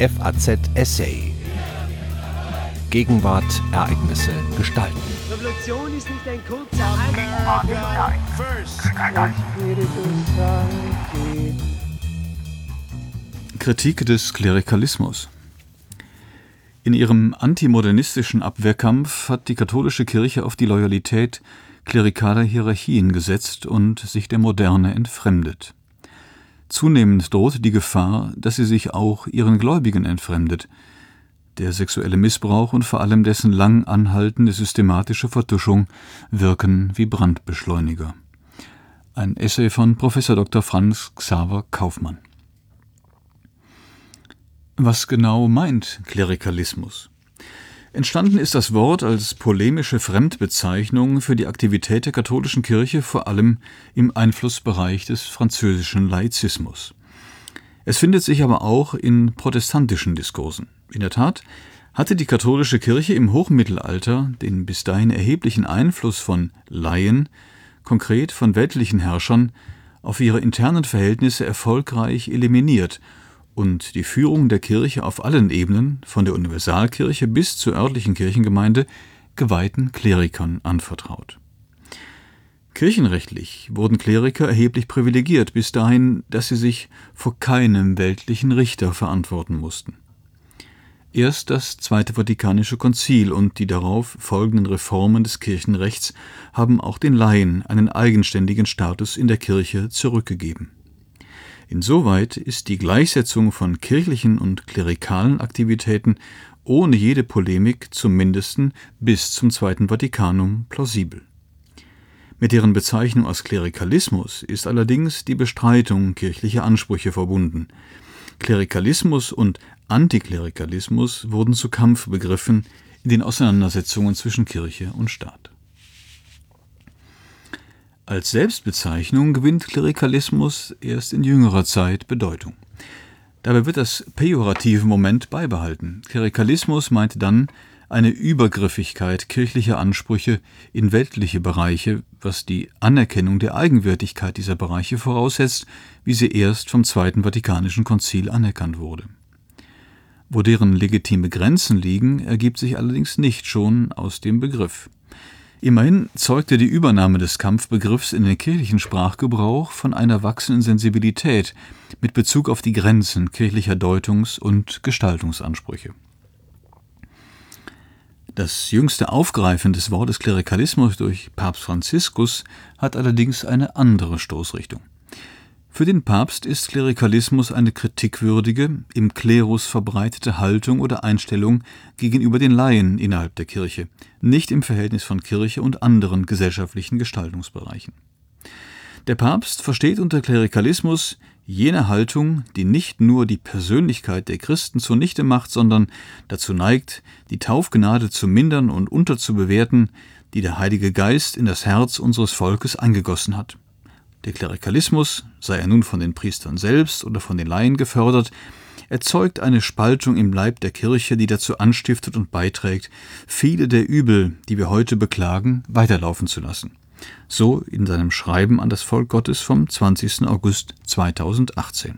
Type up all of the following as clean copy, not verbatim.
FAZ Essay. Gegenwart, Ereignisse, Gestalten. Revolution ist nicht ein kurzer Kritik des Klerikalismus. In ihrem antimodernistischen Abwehrkampf hat die katholische Kirche auf die Loyalität klerikaler Hierarchien gesetzt und sich der Moderne entfremdet. Zunehmend droht die Gefahr, dass sie sich auch ihren Gläubigen entfremdet. Der sexuelle Missbrauch und vor allem dessen lang anhaltende systematische Vertuschung wirken wie Brandbeschleuniger. Ein Essay von Prof. Dr. Franz Xaver Kaufmann. Was genau meint Klerikalismus? Entstanden ist das Wort als polemische Fremdbezeichnung für die Aktivität der katholischen Kirche, vor allem im Einflussbereich des französischen Laizismus. Es findet sich aber auch in protestantischen Diskursen. In der Tat hatte die katholische Kirche im Hochmittelalter den bis dahin erheblichen Einfluss von Laien, konkret von weltlichen Herrschern, auf ihre internen Verhältnisse erfolgreich eliminiert und die Führung der Kirche auf allen Ebenen, von der Universalkirche bis zur örtlichen Kirchengemeinde, geweihten Klerikern anvertraut. Kirchenrechtlich wurden Kleriker erheblich privilegiert, bis dahin, dass sie sich vor keinem weltlichen Richter verantworten mussten. Erst das Zweite Vatikanische Konzil und die darauf folgenden Reformen des Kirchenrechts haben auch den Laien einen eigenständigen Status in der Kirche zurückgegeben. Insoweit ist die Gleichsetzung von kirchlichen und klerikalen Aktivitäten ohne jede Polemik zumindest bis zum Zweiten Vatikanum plausibel. Mit deren Bezeichnung als Klerikalismus ist allerdings die Bestreitung kirchlicher Ansprüche verbunden. Klerikalismus und Antiklerikalismus wurden zu Kampfbegriffen in den Auseinandersetzungen zwischen Kirche und Staat. Als Selbstbezeichnung gewinnt Klerikalismus erst in jüngerer Zeit Bedeutung. Dabei wird das pejorative Moment beibehalten. Klerikalismus meint dann eine Übergriffigkeit kirchlicher Ansprüche in weltliche Bereiche, was die Anerkennung der Eigenwürdigkeit dieser Bereiche voraussetzt, wie sie erst vom Zweiten Vatikanischen Konzil anerkannt wurde. Wo deren legitime Grenzen liegen, ergibt sich allerdings nicht schon aus dem Begriff. Immerhin zeugte die Übernahme des Kampfbegriffs in den kirchlichen Sprachgebrauch von einer wachsenden Sensibilität mit Bezug auf die Grenzen kirchlicher Deutungs- und Gestaltungsansprüche. Das jüngste Aufgreifen des Wortes Klerikalismus durch Papst Franziskus hat allerdings eine andere Stoßrichtung. Für den Papst ist Klerikalismus eine kritikwürdige, im Klerus verbreitete Haltung oder Einstellung gegenüber den Laien innerhalb der Kirche, nicht im Verhältnis von Kirche und anderen gesellschaftlichen Gestaltungsbereichen. Der Papst versteht unter Klerikalismus jene Haltung, die nicht nur die Persönlichkeit der Christen zunichte macht, sondern dazu neigt, die Taufgnade zu mindern und unterzubewerten, die der Heilige Geist in das Herz unseres Volkes eingegossen hat. Der Klerikalismus, sei er nun von den Priestern selbst oder von den Laien gefördert, erzeugt eine Spaltung im Leib der Kirche, die dazu anstiftet und beiträgt, viele der Übel, die wir heute beklagen, weiterlaufen zu lassen. So in seinem Schreiben an das Volk Gottes vom 20. August 2018.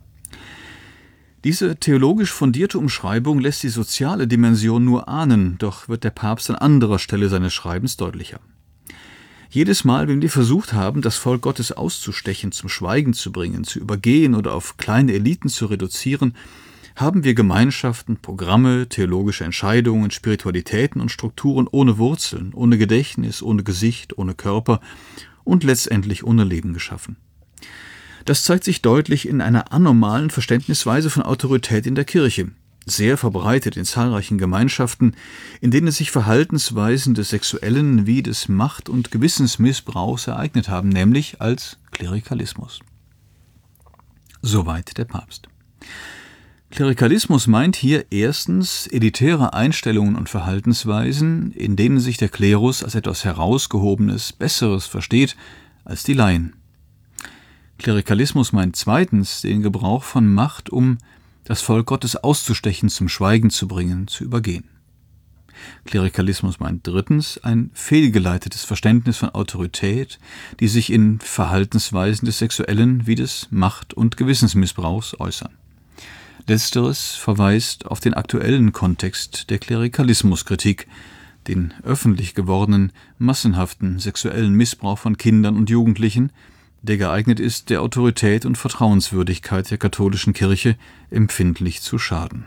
Diese theologisch fundierte Umschreibung lässt die soziale Dimension nur ahnen, doch wird der Papst an anderer Stelle seines Schreibens deutlicher. Jedes Mal, wenn wir versucht haben, das Volk Gottes auszustechen, zum Schweigen zu bringen, zu übergehen oder auf kleine Eliten zu reduzieren, haben wir Gemeinschaften, Programme, theologische Entscheidungen, Spiritualitäten und Strukturen ohne Wurzeln, ohne Gedächtnis, ohne Gesicht, ohne Körper und letztendlich ohne Leben geschaffen. Das zeigt sich deutlich in einer anormalen Verständnisweise von Autorität in der Kirche, sehr verbreitet in zahlreichen Gemeinschaften, in denen sich Verhaltensweisen des sexuellen wie des Macht- und Gewissensmissbrauchs ereignet haben, nämlich als Klerikalismus. Soweit der Papst. Klerikalismus meint hier erstens elitäre Einstellungen und Verhaltensweisen, in denen sich der Klerus als etwas Herausgehobenes, Besseres versteht als die Laien. Klerikalismus meint zweitens den Gebrauch von Macht, um das Volk Gottes auszustechen, zum Schweigen zu bringen, zu übergehen. Klerikalismus meint drittens ein fehlgeleitetes Verständnis von Autorität, die sich in Verhaltensweisen des sexuellen wie des Macht- und Gewissensmissbrauchs äußern. Letzteres verweist auf den aktuellen Kontext der Klerikalismuskritik, den öffentlich gewordenen, massenhaften sexuellen Missbrauch von Kindern und Jugendlichen, der geeignet ist, der Autorität und Vertrauenswürdigkeit der katholischen Kirche empfindlich zu schaden.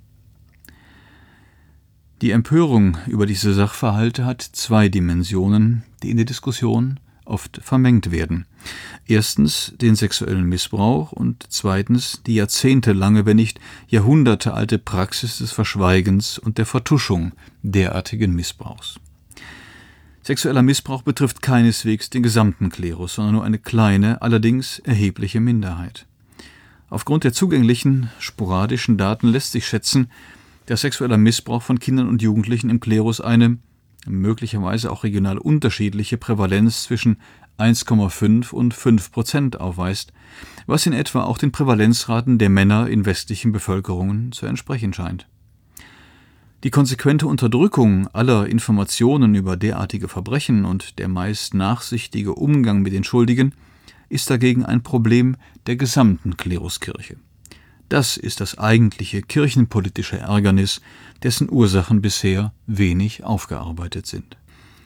Die Empörung über diese Sachverhalte hat zwei Dimensionen, die in der Diskussion oft vermengt werden. Erstens den sexuellen Missbrauch und zweitens die jahrzehntelange, wenn nicht jahrhundertealte Praxis des Verschweigens und der Vertuschung derartigen Missbrauchs. Sexueller Missbrauch betrifft keineswegs den gesamten Klerus, sondern nur eine kleine, allerdings erhebliche Minderheit. Aufgrund der zugänglichen, sporadischen Daten lässt sich schätzen, dass sexueller Missbrauch von Kindern und Jugendlichen im Klerus eine, möglicherweise auch regional unterschiedliche Prävalenz zwischen 1,5 und 5% aufweist, was in etwa auch den Prävalenzraten der Männer in westlichen Bevölkerungen zu entsprechen scheint. Die konsequente Unterdrückung aller Informationen über derartige Verbrechen und der meist nachsichtige Umgang mit den Schuldigen ist dagegen ein Problem der gesamten Kleruskirche. Das ist das eigentliche kirchenpolitische Ärgernis, dessen Ursachen bisher wenig aufgearbeitet sind.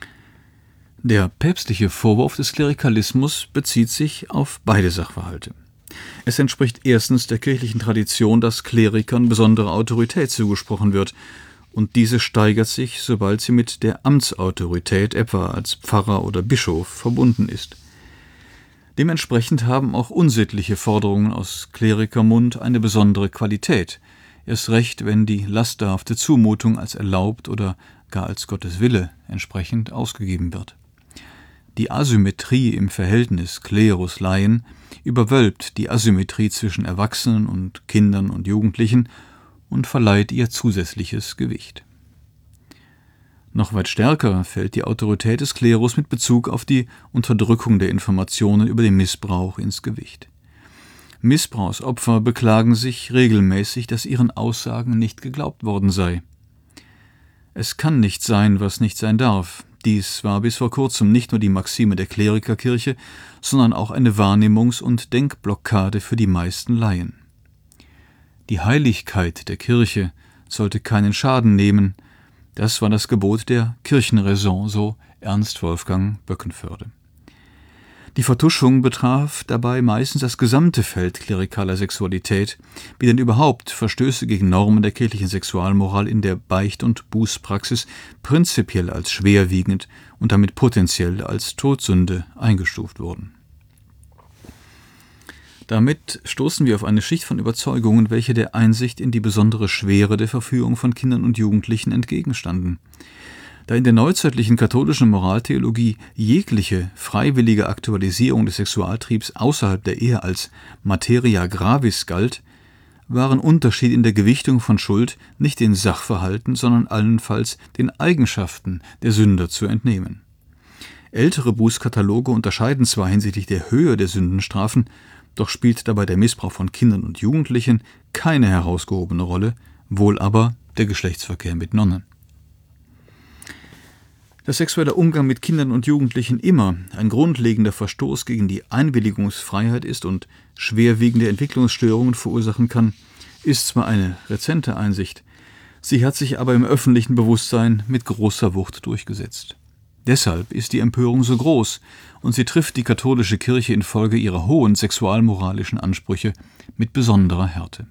Der päpstliche Vorwurf des Klerikalismus bezieht sich auf beide Sachverhalte. Es entspricht erstens der kirchlichen Tradition, dass Klerikern besondere Autorität zugesprochen wird, und diese steigert sich, sobald sie mit der Amtsautorität, etwa als Pfarrer oder Bischof, verbunden ist. Dementsprechend haben auch unsittliche Forderungen aus Klerikermund eine besondere Qualität, erst recht, wenn die lasterhafte Zumutung als erlaubt oder gar als Gottes Wille entsprechend ausgegeben wird. Die Asymmetrie im Verhältnis Klerus-Laien überwölbt die Asymmetrie zwischen Erwachsenen und Kindern und Jugendlichen und verleiht ihr zusätzliches Gewicht. Noch weit stärker fällt die Autorität des Klerus mit Bezug auf die Unterdrückung der Informationen über den Missbrauch ins Gewicht. Missbrauchsopfer beklagen sich regelmäßig, dass ihren Aussagen nicht geglaubt worden sei. Es kann nicht sein, was nicht sein darf. Dies war bis vor kurzem nicht nur die Maxime der Klerikerkirche, sondern auch eine Wahrnehmungs- und Denkblockade für die meisten Laien. Die Heiligkeit der Kirche sollte keinen Schaden nehmen. Das war das Gebot der Kirchenraison, so Ernst Wolfgang Böckenförde. Die Vertuschung betraf dabei meistens das gesamte Feld klerikaler Sexualität, wie denn überhaupt Verstöße gegen Normen der kirchlichen Sexualmoral in der Beicht- und Bußpraxis prinzipiell als schwerwiegend und damit potenziell als Todsünde eingestuft wurden. Damit stoßen wir auf eine Schicht von Überzeugungen, welche der Einsicht in die besondere Schwere der Verführung von Kindern und Jugendlichen entgegenstanden. Da in der neuzeitlichen katholischen Moraltheologie jegliche freiwillige Aktualisierung des Sexualtriebs außerhalb der Ehe als Materia gravis galt, waren Unterschiede in der Gewichtung von Schuld nicht den Sachverhalten, sondern allenfalls den Eigenschaften der Sünder zu entnehmen. Ältere Bußkataloge unterscheiden zwar hinsichtlich der Höhe der Sündenstrafen, doch spielt dabei der Missbrauch von Kindern und Jugendlichen keine herausgehobene Rolle, wohl aber der Geschlechtsverkehr mit Nonnen. Dass sexueller Umgang mit Kindern und Jugendlichen immer ein grundlegender Verstoß gegen die Einwilligungsfreiheit ist und schwerwiegende Entwicklungsstörungen verursachen kann, ist zwar eine rezente Einsicht, sie hat sich aber im öffentlichen Bewusstsein mit großer Wucht durchgesetzt. Deshalb ist die Empörung so groß und sie trifft die katholische Kirche infolge ihrer hohen sexualmoralischen Ansprüche mit besonderer Härte.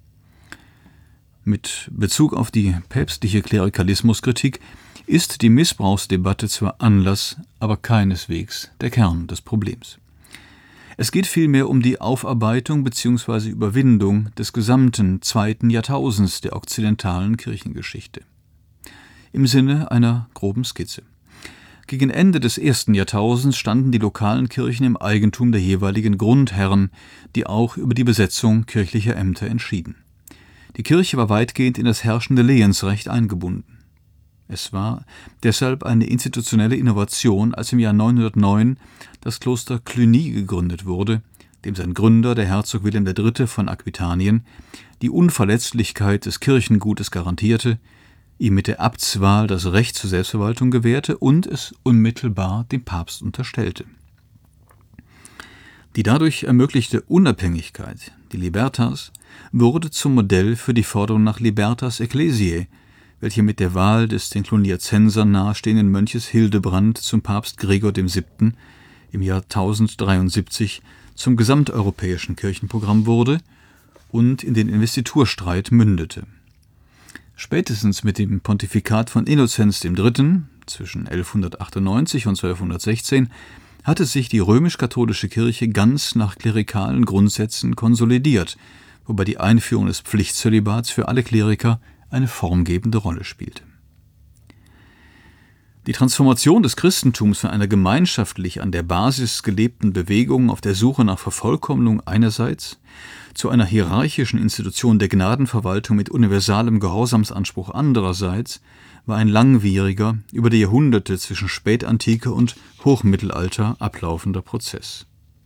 Mit Bezug auf die päpstliche Klerikalismuskritik ist die Missbrauchsdebatte zwar Anlass, aber keineswegs der Kern des Problems. Es geht vielmehr um die Aufarbeitung bzw. Überwindung des gesamten 2. Jahrtausends der okzidentalen Kirchengeschichte. Im Sinne einer groben Skizze. Gegen Ende des 1. Jahrtausends standen die lokalen Kirchen im Eigentum der jeweiligen Grundherren, die auch über die Besetzung kirchlicher Ämter entschieden. Die Kirche war weitgehend in das herrschende Lehensrecht eingebunden. Es war deshalb eine institutionelle Innovation, als im Jahr 909 das Kloster Cluny gegründet wurde, dem sein Gründer, der Herzog Wilhelm III. Von Aquitanien, die Unverletzlichkeit des Kirchengutes garantierte, ihm mit der Abtswahl das Recht zur Selbstverwaltung gewährte und es unmittelbar dem Papst unterstellte. Die dadurch ermöglichte Unabhängigkeit die Libertas, wurde zum Modell für die Forderung nach Libertas Ecclesiae, welche mit der Wahl des den Cluniazensern nahestehenden Mönches Hildebrand zum Papst Gregor VII. Im Jahr 1073 zum gesamteuropäischen Kirchenprogramm wurde und in den Investiturstreit mündete. Spätestens mit dem Pontifikat von Innozenz III. Zwischen 1198 und 1216 hatte sich die römisch-katholische Kirche ganz nach klerikalen Grundsätzen konsolidiert, wobei die Einführung des Pflichtzölibats für alle Kleriker eine formgebende Rolle spielte. Die Transformation des Christentums von einer gemeinschaftlich an der Basis gelebten Bewegung auf der Suche nach Vervollkommnung einerseits zu einer hierarchischen Institution der Gnadenverwaltung mit universalem Gehorsamsanspruch andererseits war ein langwieriger, über die Jahrhunderte zwischen Spätantike und Hochmittelalter ablaufender Prozess.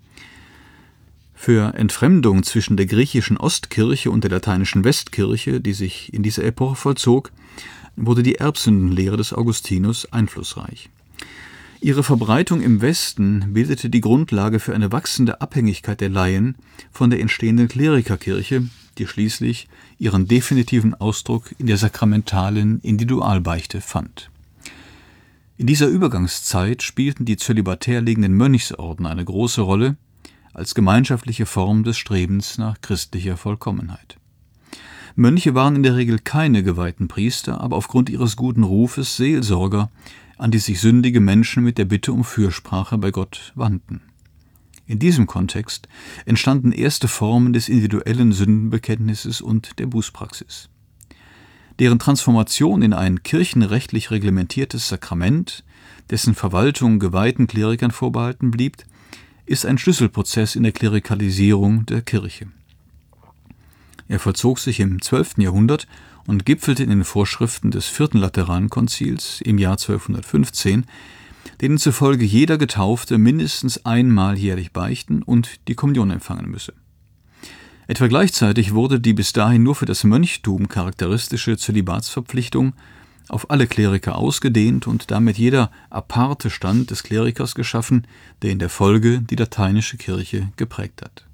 Für Entfremdung zwischen der griechischen Ostkirche und der lateinischen Westkirche, die sich in dieser Epoche vollzog, wurde die Erbsündenlehre des Augustinus einflussreich. Ihre Verbreitung im Westen bildete die Grundlage für eine wachsende Abhängigkeit der Laien von der entstehenden Klerikerkirche, die schließlich ihren definitiven Ausdruck in der sakramentalen Individualbeichte fand. In dieser Übergangszeit spielten die zölibatär lebenden Mönchsorden eine große Rolle als gemeinschaftliche Form des Strebens nach christlicher Vollkommenheit. Mönche waren in der Regel keine geweihten Priester, aber aufgrund ihres guten Rufes Seelsorger, an die sich sündige Menschen mit der Bitte um Fürsprache bei Gott wandten. In diesem Kontext entstanden erste Formen des individuellen Sündenbekenntnisses und der Bußpraxis. Deren Transformation in ein kirchenrechtlich reglementiertes Sakrament, dessen Verwaltung geweihten Klerikern vorbehalten blieb, ist ein Schlüsselprozess in der Klerikalisierung der Kirche. Er vollzog sich im 12. Jahrhundert und gipfelte in den Vorschriften des 4. Laterankonzils im Jahr 1215, denen zufolge jeder Getaufte mindestens einmal jährlich beichten und die Kommunion empfangen müsse. Etwa gleichzeitig wurde die bis dahin nur für das Mönchtum charakteristische Zölibatsverpflichtung auf alle Kleriker ausgedehnt und damit jeder aparte Stand des Klerikers geschaffen, der in der Folge die lateinische Kirche geprägt hat.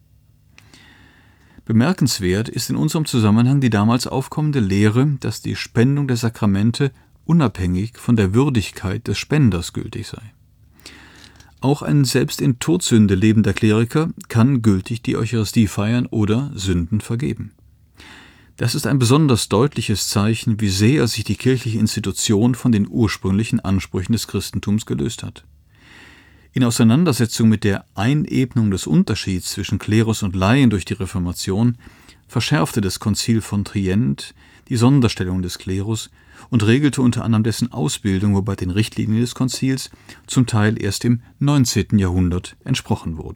Bemerkenswert ist in unserem Zusammenhang die damals aufkommende Lehre, dass die Spendung der Sakramente unabhängig von der Würdigkeit des Spenders gültig sei. Auch ein selbst in Todsünde lebender Kleriker kann gültig die Eucharistie feiern oder Sünden vergeben. Das ist ein besonders deutliches Zeichen, wie sehr sich die kirchliche Institution von den ursprünglichen Ansprüchen des Christentums gelöst hat. In Auseinandersetzung mit der Einebnung des Unterschieds zwischen Klerus und Laien durch die Reformation verschärfte das Konzil von Trient die Sonderstellung des Klerus und regelte unter anderem dessen Ausbildung, wobei den Richtlinien des Konzils zum Teil erst im 19. Jahrhundert entsprochen wurde.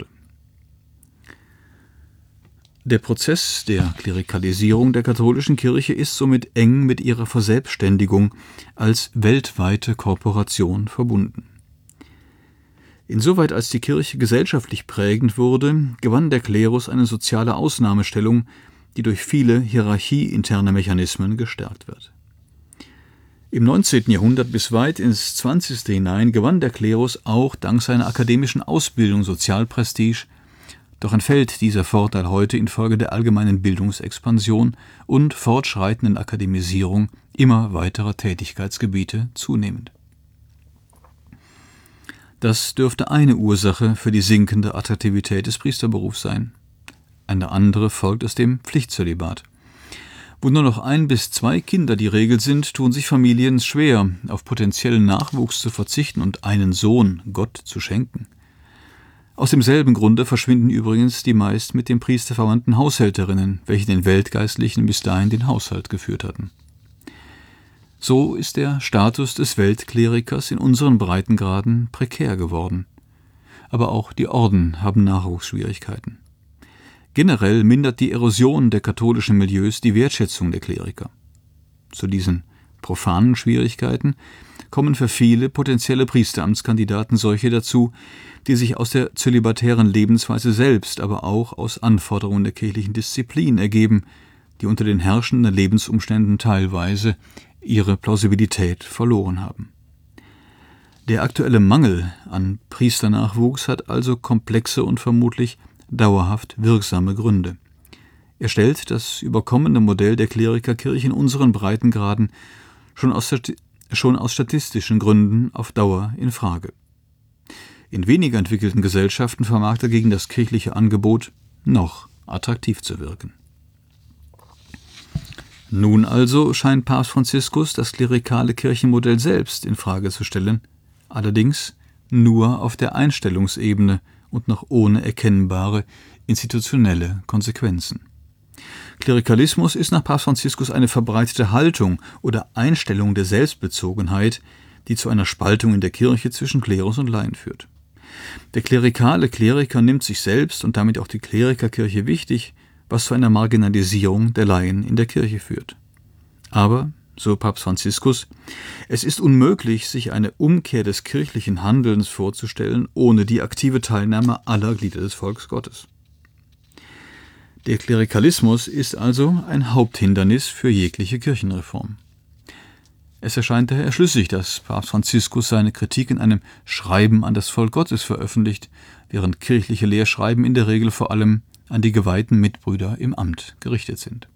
Der Prozess der Klerikalisierung der katholischen Kirche ist somit eng mit ihrer Verselbstständigung als weltweite Korporation verbunden. Insoweit als die Kirche gesellschaftlich prägend wurde, gewann der Klerus eine soziale Ausnahmestellung, die durch viele hierarchieinterne Mechanismen gestärkt wird. Im 19. Jahrhundert bis weit ins 20. hinein gewann der Klerus auch dank seiner akademischen Ausbildung Sozialprestige, doch entfällt dieser Vorteil heute infolge der allgemeinen Bildungsexpansion und fortschreitenden Akademisierung immer weiterer Tätigkeitsgebiete zunehmend. Das dürfte eine Ursache für die sinkende Attraktivität des Priesterberufs sein. Eine andere folgt aus dem Pflichtzölibat. Wo nur noch 1 bis 2 Kinder die Regel sind, tun sich Familien schwer, auf potenziellen Nachwuchs zu verzichten und einen Sohn Gott zu schenken. Aus demselben Grunde verschwinden übrigens die meist mit dem Priester verwandten Haushälterinnen, welche den Weltgeistlichen bis dahin den Haushalt geführt hatten. So ist der Status des Weltklerikers in unseren Breitengraden prekär geworden. Aber auch die Orden haben Nachwuchsschwierigkeiten. Generell mindert die Erosion der katholischen Milieus die Wertschätzung der Kleriker. Zu diesen profanen Schwierigkeiten kommen für viele potenzielle Priesteramtskandidaten solche dazu, die sich aus der zölibatären Lebensweise selbst, aber auch aus Anforderungen der kirchlichen Disziplin ergeben, die unter den herrschenden Lebensumständen teilweise ihre Plausibilität verloren haben. Der aktuelle Mangel an Priesternachwuchs hat also komplexe und vermutlich dauerhaft wirksame Gründe. Er stellt das überkommene Modell der Klerikerkirche in unseren Breitengraden schon aus statistischen Gründen auf Dauer in Frage. In weniger entwickelten Gesellschaften vermag dagegen das kirchliche Angebot noch attraktiv zu wirken. Nun also scheint Papst Franziskus das klerikale Kirchenmodell selbst in Frage zu stellen, allerdings nur auf der Einstellungsebene und noch ohne erkennbare institutionelle Konsequenzen. Klerikalismus ist nach Papst Franziskus eine verbreitete Haltung oder Einstellung der Selbstbezogenheit, die zu einer Spaltung in der Kirche zwischen Klerus und Laien führt. Der klerikale Kleriker nimmt sich selbst und damit auch die Klerikerkirche wichtig, was zu einer Marginalisierung der Laien in der Kirche führt. Aber, so Papst Franziskus, es ist unmöglich, sich eine Umkehr des kirchlichen Handelns vorzustellen, ohne die aktive Teilnahme aller Glieder des Volkes Gottes. Der Klerikalismus ist also ein Haupthindernis für jegliche Kirchenreform. Es erscheint daher schlüssig, dass Papst Franziskus seine Kritik in einem Schreiben an das Volk Gottes veröffentlicht, während kirchliche Lehrschreiben in der Regel vor allem an die geweihten Mitbrüder im Amt gerichtet sind.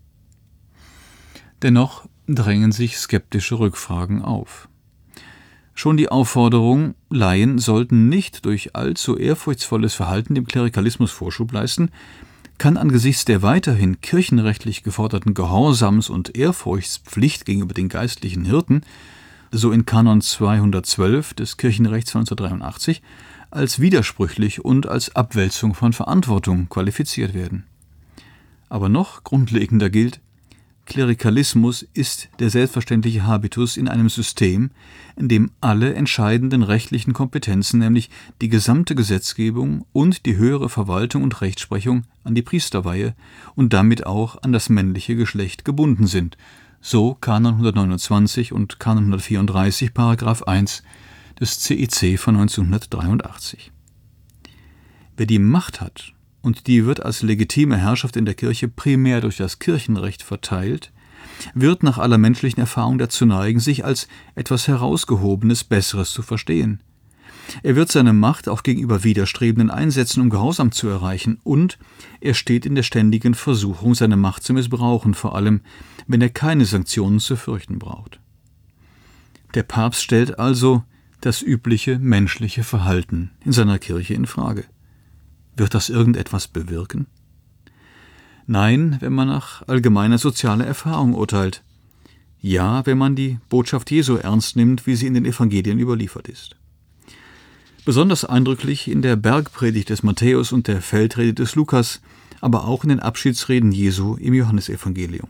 Dennoch drängen sich skeptische Rückfragen auf. Schon die Aufforderung, Laien sollten nicht durch allzu ehrfurchtsvolles Verhalten dem Klerikalismus Vorschub leisten, kann angesichts der weiterhin kirchenrechtlich geforderten Gehorsams- und Ehrfurchtspflicht gegenüber den geistlichen Hirten, so in Kanon 212 des Kirchenrechts von 1983, als widersprüchlich und als Abwälzung von Verantwortung qualifiziert werden. Aber noch grundlegender gilt, Klerikalismus ist der selbstverständliche Habitus in einem System, in dem alle entscheidenden rechtlichen Kompetenzen, nämlich die gesamte Gesetzgebung und die höhere Verwaltung und Rechtsprechung, an die Priesterweihe und damit auch an das männliche Geschlecht gebunden sind, so Kanon 129 und Kanon 134, Paragraph 1 des CIC von 1983. Wer die Macht hat, und die wird als legitime Herrschaft in der Kirche primär durch das Kirchenrecht verteilt, wird nach aller menschlichen Erfahrung dazu neigen, sich als etwas Herausgehobenes, Besseres zu verstehen. Er wird seine Macht auch gegenüber Widerstrebenden einsetzen, um Gehorsam zu erreichen, und er steht in der ständigen Versuchung, seine Macht zu missbrauchen, vor allem, wenn er keine Sanktionen zu fürchten braucht. Der Papst stellt also das übliche menschliche Verhalten in seiner Kirche in Frage. Wird das irgendetwas bewirken? Nein, wenn man nach allgemeiner sozialer Erfahrung urteilt. Ja, wenn man die Botschaft Jesu ernst nimmt, wie sie in den Evangelien überliefert ist. Besonders eindrücklich in der Bergpredigt des Matthäus und der Feldrede des Lukas, aber auch in den Abschiedsreden Jesu im Johannesevangelium.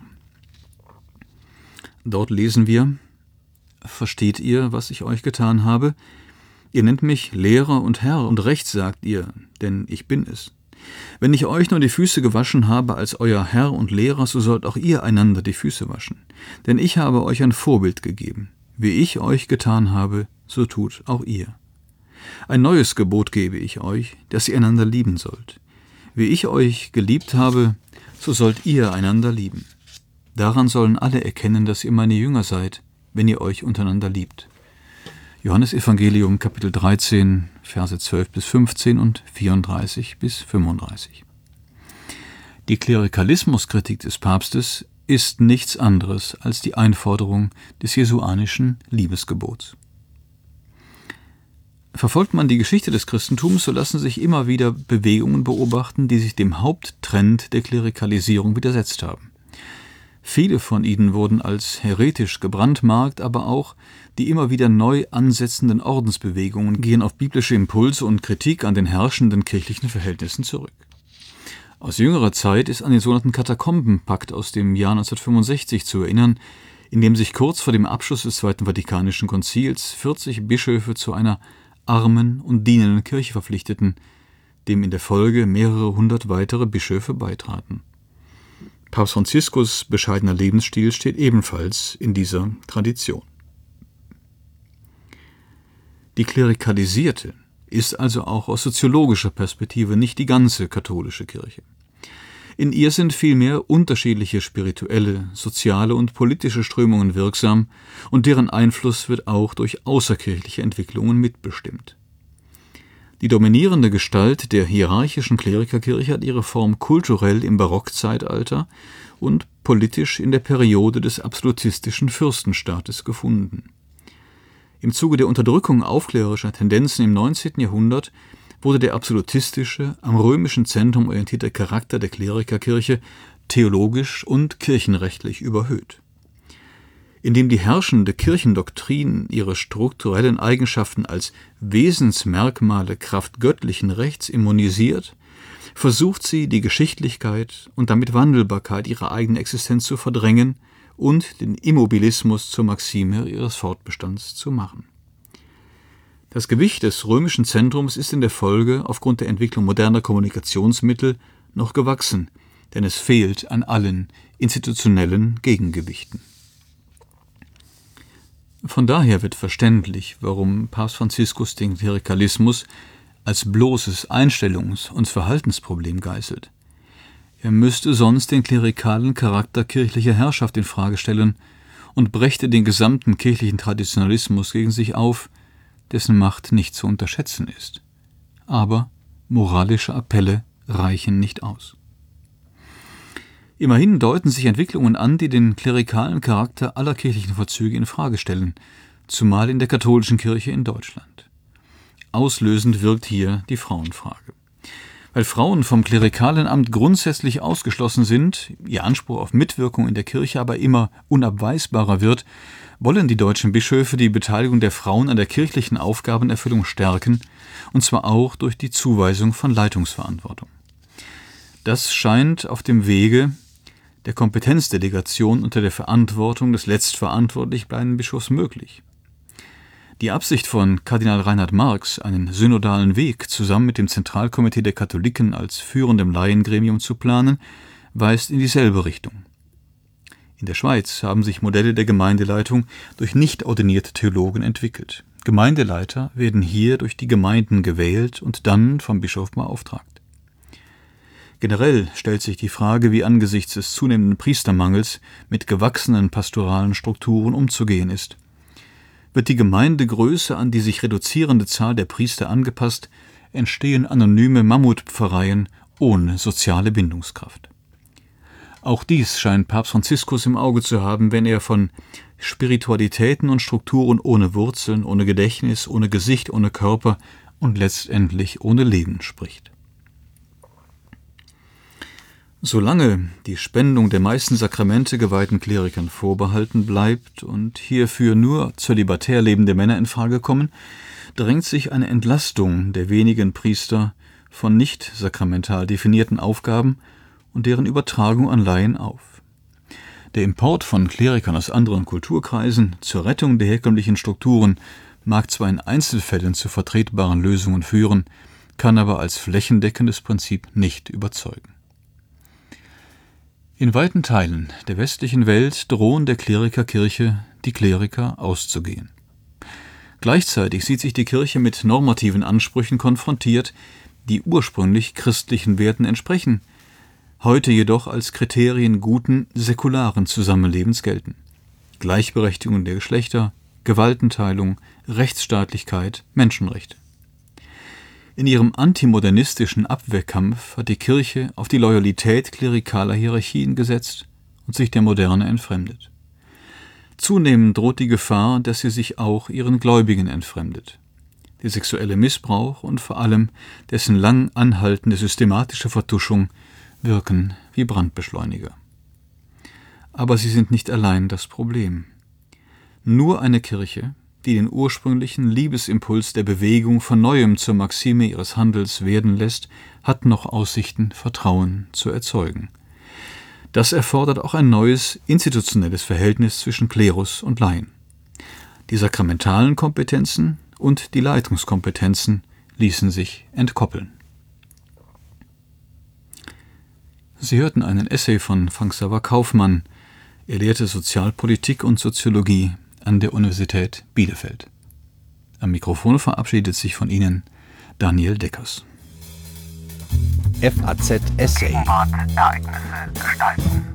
Dort lesen wir: Versteht ihr, was ich euch getan habe? Ihr nennt mich Lehrer und Herr, und recht sagt ihr, denn ich bin es. Wenn ich euch nur die Füße gewaschen habe als euer Herr und Lehrer, so sollt auch ihr einander die Füße waschen. Denn ich habe euch ein Vorbild gegeben. Wie ich euch getan habe, so tut auch ihr. Ein neues Gebot gebe ich euch, dass ihr einander lieben sollt. Wie ich euch geliebt habe, so sollt ihr einander lieben. Daran sollen alle erkennen, dass ihr meine Jünger seid, wenn ihr euch untereinander liebt. Johannesevangelium, Kapitel 13, Verse 12 bis 15 und 34 bis 35. Die Klerikalismuskritik des Papstes ist nichts anderes als die Einforderung des jesuanischen Liebesgebots. Verfolgt man die Geschichte des Christentums, so lassen sich immer wieder Bewegungen beobachten, die sich dem Haupttrend der Klerikalisierung widersetzt haben. Viele von ihnen wurden als heretisch gebrandmarkt, aber auch die immer wieder neu ansetzenden Ordensbewegungen gehen auf biblische Impulse und Kritik an den herrschenden kirchlichen Verhältnissen zurück. Aus jüngerer Zeit ist an den sogenannten Katakombenpakt aus dem Jahr 1965 zu erinnern, in dem sich kurz vor dem Abschluss des Zweiten Vatikanischen Konzils 40 Bischöfe zu einer armen und dienenden Kirche verpflichteten, dem in der Folge mehrere hundert weitere Bischöfe beitraten. Papst Franziskus' bescheidener Lebensstil steht ebenfalls in dieser Tradition. Die Klerikalisierte ist also auch aus soziologischer Perspektive nicht die ganze katholische Kirche. In ihr sind vielmehr unterschiedliche spirituelle, soziale und politische Strömungen wirksam, und deren Einfluss wird auch durch außerkirchliche Entwicklungen mitbestimmt. Die dominierende Gestalt der hierarchischen Klerikerkirche hat ihre Form kulturell im Barockzeitalter und politisch in der Periode des absolutistischen Fürstenstaates gefunden. Im Zuge der Unterdrückung aufklärerischer Tendenzen im 19. Jahrhundert wurde der absolutistische, am römischen Zentrum orientierte Charakter der Klerikerkirche theologisch und kirchenrechtlich überhöht. Indem die herrschende Kirchendoktrin ihre strukturellen Eigenschaften als Wesensmerkmale kraft göttlichen Rechts immunisiert, versucht sie, die Geschichtlichkeit und damit Wandelbarkeit ihrer eigenen Existenz zu verdrängen und den Immobilismus zur Maxime ihres Fortbestands zu machen. Das Gewicht des römischen Zentrums ist in der Folge aufgrund der Entwicklung moderner Kommunikationsmittel noch gewachsen, denn es fehlt an allen institutionellen Gegengewichten. Von daher wird verständlich, warum Papst Franziskus den Klerikalismus als bloßes Einstellungs- und Verhaltensproblem geißelt. Er müsste sonst den klerikalen Charakter kirchlicher Herrschaft in Frage stellen und brächte den gesamten kirchlichen Traditionalismus gegen sich auf, dessen Macht nicht zu unterschätzen ist. Aber moralische Appelle reichen nicht aus. Immerhin deuten sich Entwicklungen an, die den klerikalen Charakter aller kirchlichen Vorzüge in Frage stellen, zumal in der katholischen Kirche in Deutschland. Auslösend wirkt hier die Frauenfrage. Weil Frauen vom klerikalen Amt grundsätzlich ausgeschlossen sind, ihr Anspruch auf Mitwirkung in der Kirche aber immer unabweisbarer wird, wollen die deutschen Bischöfe die Beteiligung der Frauen an der kirchlichen Aufgabenerfüllung stärken, und zwar auch durch die Zuweisung von Leitungsverantwortung. Das scheint auf dem Wege der Kompetenzdelegation unter der Verantwortung des letztverantwortlich bleibenden Bischofs möglich. Die Absicht von Kardinal Reinhard Marx, einen synodalen Weg zusammen mit dem Zentralkomitee der Katholiken als führendem Laiengremium zu planen, weist in dieselbe Richtung. In der Schweiz haben sich Modelle der Gemeindeleitung durch nicht ordinierte Theologen entwickelt. Gemeindeleiter werden hier durch die Gemeinden gewählt und dann vom Bischof beauftragt. Generell stellt sich die Frage, wie angesichts des zunehmenden Priestermangels mit gewachsenen pastoralen Strukturen umzugehen ist. Wird die Gemeindegröße an die sich reduzierende Zahl der Priester angepasst, entstehen anonyme Mammutpfarreien ohne soziale Bindungskraft. Auch dies scheint Papst Franziskus im Auge zu haben, wenn er von Spiritualitäten und Strukturen ohne Wurzeln, ohne Gedächtnis, ohne Gesicht, ohne Körper und letztendlich ohne Leben spricht. Solange die Spendung der meisten Sakramente geweihten Klerikern vorbehalten bleibt und hierfür nur zölibatär lebende Männer in Frage kommen, drängt sich eine Entlastung der wenigen Priester von nicht sakramental definierten Aufgaben und deren Übertragung an Laien auf. Der Import von Klerikern aus anderen Kulturkreisen zur Rettung der herkömmlichen Strukturen mag zwar in Einzelfällen zu vertretbaren Lösungen führen, kann aber als flächendeckendes Prinzip nicht überzeugen. In weiten Teilen der westlichen Welt drohen der Klerikerkirche die Kleriker auszugehen. Gleichzeitig sieht sich die Kirche mit normativen Ansprüchen konfrontiert, die ursprünglich christlichen Werten entsprechen, heute jedoch als Kriterien guten, säkularen Zusammenlebens gelten. Gleichberechtigung der Geschlechter, Gewaltenteilung, Rechtsstaatlichkeit, Menschenrechte. In ihrem antimodernistischen Abwehrkampf hat die Kirche auf die Loyalität klerikaler Hierarchien gesetzt und sich der Moderne entfremdet. Zunehmend droht die Gefahr, dass sie sich auch ihren Gläubigen entfremdet. Der sexuelle Missbrauch und vor allem dessen lang anhaltende systematische Vertuschung wirken wie Brandbeschleuniger. Aber sie sind nicht allein das Problem. Nur eine Kirche, die den ursprünglichen Liebesimpuls der Bewegung von Neuem zur Maxime ihres Handels werden lässt, hat noch Aussichten, Vertrauen zu erzeugen. Das erfordert auch ein neues institutionelles Verhältnis zwischen Klerus und Laien. Die sakramentalen Kompetenzen und die Leitungskompetenzen ließen sich entkoppeln. Sie hörten einen Essay von Frank-Xaver Kaufmann. Er lehrte Sozialpolitik und Soziologie an der Universität Bielefeld. Am Mikrofon verabschiedet sich von Ihnen Daniel Deckers. FAZ Essay. Ereignisse gestalten.